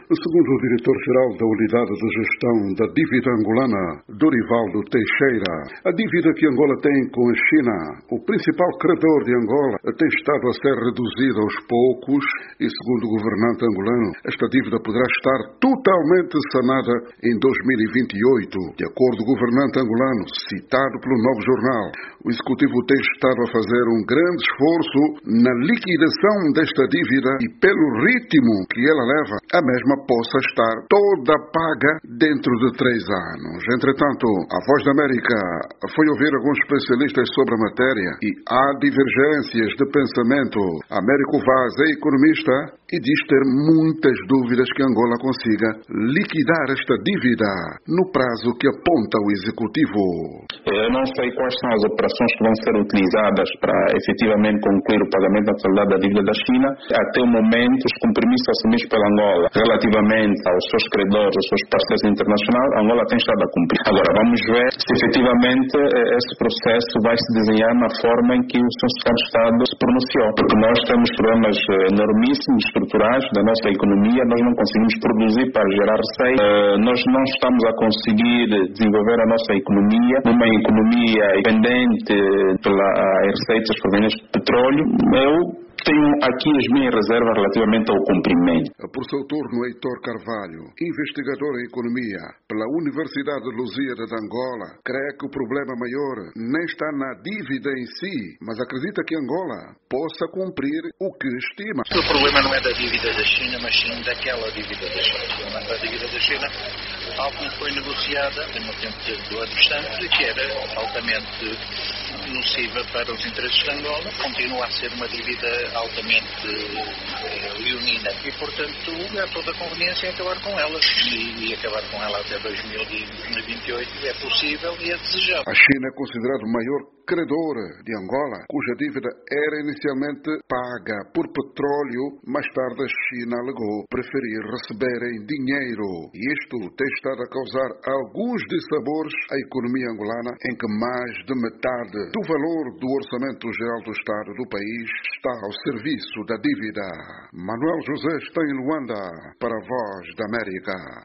Segundo o diretor-geral da Unidade de Gestão da Dívida Angolana, Dorivaldo Teixeira, a dívida que Angola tem com a China, o principal credor de Angola, tem estado a ser reduzida aos poucos e, segundo o governante angolano, esta dívida poderá estar totalmente sanada em 2028. De acordo com o governante angolano, citado pelo Novo Jornal, o executivo tem estado a fazer um grande esforço na liquidação desta dívida e, pelo ritmo que ela leva, a mesma possa estar toda paga dentro de 3 anos. Entretanto, a Voz da América foi ouvir alguns especialistas sobre a matéria e há divergências de pensamento. Américo Vaz é economista e diz ter muitas dúvidas que Angola consiga liquidar esta dívida no prazo que aponta o executivo. Eu não sei quais são as operações que vão ser utilizadas para efetivamente concluir o pagamento da totalidade da dívida da China. Até o momento, os compromissos assumidos pela Angola relativamente aos seus credores, aos seus parceiros internacionais, a Angola tem estado a cumprir. Agora, vamos ver se efetivamente esse processo vai se desenhar na forma em que o Sr. Secretário de Estado se pronunciou. Porque nós temos problemas enormíssimos, estruturais da nossa economia, nós não conseguimos produzir para gerar receita, nós não estamos a conseguir desenvolver a nossa economia, uma economia dependente pelas receitas provenientes do petróleo. Eu tenho aqui as minhas reservas relativamente ao cumprimento. Por seu turno, Heitor Carvalho, investigador em economia pela Universidade de Lusíada de Angola, crê que o problema maior nem está na dívida em si, mas acredita que Angola possa cumprir o que estima. O problema não é da dívida da China, mas sim daquela dívida da China. O problema da dívida da China, tal como foi negociada no tempo do adversário, que era altamente nociva para os interesses de Angola, continua a ser uma dívida altamente leonina e, portanto, há toda a conveniência em acabar com ela e acabar com ela até 2028 é possível e é desejável. A China é considerada o maior credor de Angola, cuja dívida era inicialmente paga por petróleo, mais tarde a China alegou preferir receber em dinheiro. E isto tem estado a causar alguns dissabores à economia angolana, em que mais de metade do valor do orçamento geral do Estado do país está ao serviço da dívida. Manuel José está em Luanda para a Voz da América.